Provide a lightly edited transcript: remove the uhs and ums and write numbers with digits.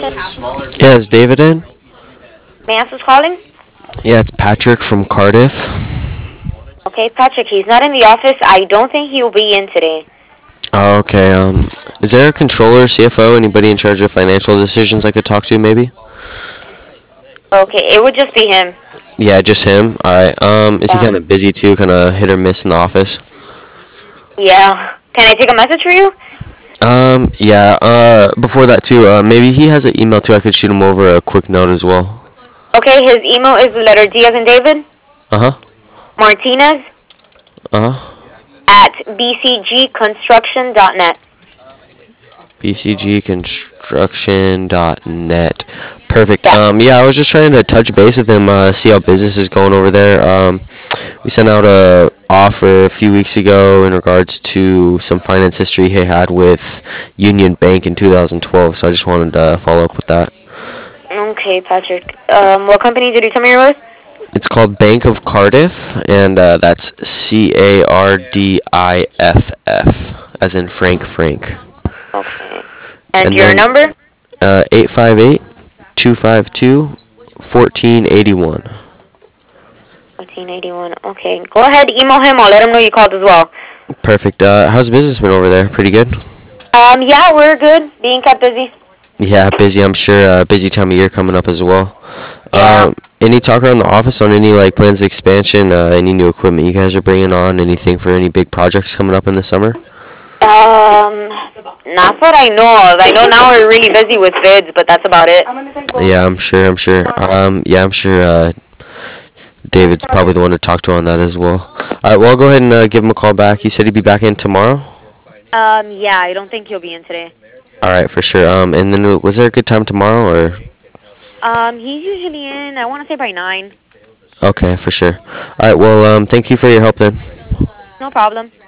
Yeah, is David in? May I ask who's calling? Yeah, it's Patrick from Cardiff. Okay, Patrick, he's not in the office. I don't think he'll be in today. Oh, okay. Is there a controller, CFO, anybody in charge of financial decisions I could talk to, maybe? Okay, it would just be him. Yeah, just him. All right. Is he Yeah. kind of busy too? Kind of hit or miss in the office? Yeah. Can I take a message for you? Yeah. Before that too, maybe he has an email too. I could shoot him over a quick note as well. Okay, his email is the letter D as in David, Uh huh. Martinez Uh huh. at bcgconstruction.net. bcgconstruction.net. Perfect. Yeah. Yeah, I was just trying to touch base with him, see how business is going over there. We sent out a offer a few weeks ago in regards to some finance history he had with Union Bank in 2012. So I just wanted to follow up with that. Okay, Patrick. What company did you tell me you're with? It's called Bank of Cardiff, and that's Cardiff, as in Frank. Okay. And And your then number? 858 252 1481. 1481. Okay. Go ahead, email him. I'll let him know you called as well. Perfect. How's business been over there? Pretty good? Yeah, we're good. Being kept busy. Yeah, busy, I'm sure. Busy time of year coming up as well. Yeah. Any talk around the office on any like plans of expansion, any new equipment you guys are bringing on, anything for any big projects coming up in the summer? Not that I know of. I know now we're really busy with bids, but that's about it. Yeah, I'm sure. Yeah, I'm sure David's probably the one to talk to on that as well. All right, well, I'll go ahead and give him a call back. You said he'd be back in tomorrow? Yeah, I don't think he'll be in today. All right, for sure. And then was there a good time tomorrow or? He's usually in, I want to say by 9. Okay, for sure. All right, well, thank you for your help then. No problem.